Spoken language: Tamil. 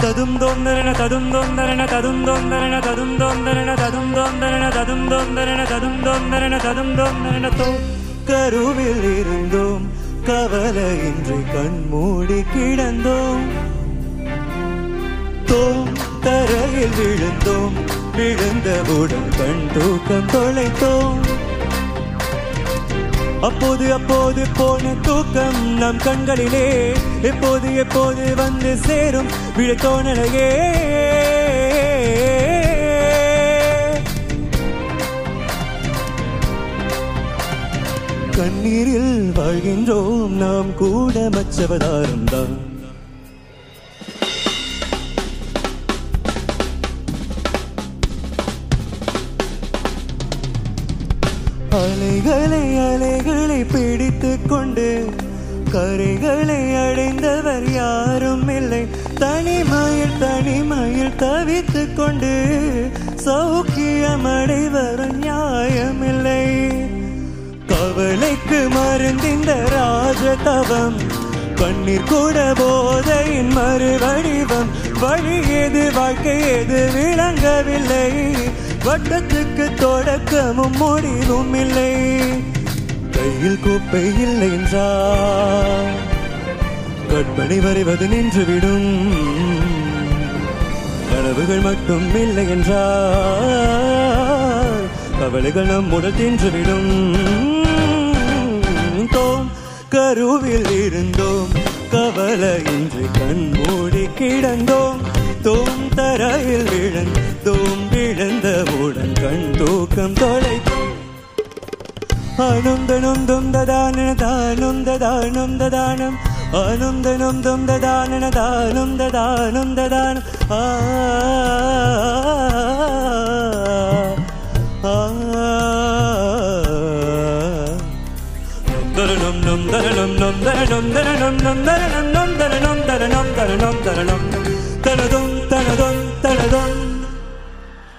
ததும் தொந்தரண ததும் தொந்தரண ததும் தொந்தரண ததும் தொந்தரண ததும் தொந்தரண ததும் தொந்தரண ததும் தொந்தரண ததும் தொந்தரண தோ கருவில் இருந்தோம் கவலையின்றி கண்மூடி கிடந்தோம் தோம் தரையில் விழுந்தோம் விழுந்தவுடன் கண் தூக்கம் தொலைத்தோம் அப்போது அப்போது போன தூக்கம் நம் கண்களிலே எப்போது எப்போது வந்து சேரும் விழித்தோனலையே கண்ணீரில் வாழ்கின்றோம் நாம் கூட மச்சவதாரம்தான் அலைகளை அலைகளை பிடித்துக் கொண்டு கரைகளை அடைந்தவர் யாரும் இல்லை தனிமையில் தனிமையில் தவித்துக் கொண்டு சௌக்கியம் அடைவர் நியாயமில்லை கவலைக்கு மருந்திந்த ராஜதவம் கண்ணீர் கூட போதையின் மறுவடிவம் வழி எது வாழ்க்கை எது விளங்கவில்லை வட்டத்துக்கு தொடக்கமும் முடிவும் இல்லை கையில் கோப்பை இல்லை என்றால் கற்பனை வரைவது நின்றுவிடும் கனவுகள் மட்டும் இல்லை என்றால் கவலைகள் நம்முடன் தின்றுவிடும் தோம் கருவில் இருந்தோம் கவலையின்றி கண்மூடி கிடந்தோம் தோம் தரையில் விழுந்தோம் விழுந்தவுடன் கண் தூக்கம் தொலைத்தோம் ஆனந்தனும் துந்ததான தானும் ததானும் ததானம் ஆனந்தனும் துந்ததான தானும் ததானும் ததானம் தரணம் நம் தரணம் நம் தரணம் தரணம் நம் தரணம் நம் தரணம் தரணம் தரணம் தரணம் தனதும் தனதும் தனதும்